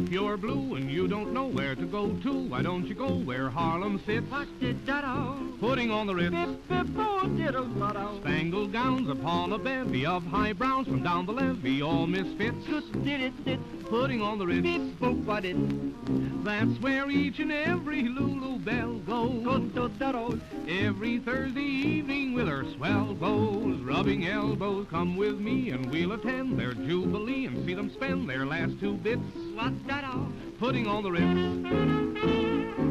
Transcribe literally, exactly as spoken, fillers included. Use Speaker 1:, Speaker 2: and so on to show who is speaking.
Speaker 1: If you're blue and you don't know where to go to, why don't you go where Harlem sits? Putting on the Ritz. Spangled gowns upon a bevy of high browns from down the levee, all misfits. Putting on the Ritz. That's where each and every Lulu Belle goes. Every Thursday evening with her swell bows, rubbing elbows. Come with me and we'll attend their jubilee and see them spend their last two bits. Putting on the Ritz.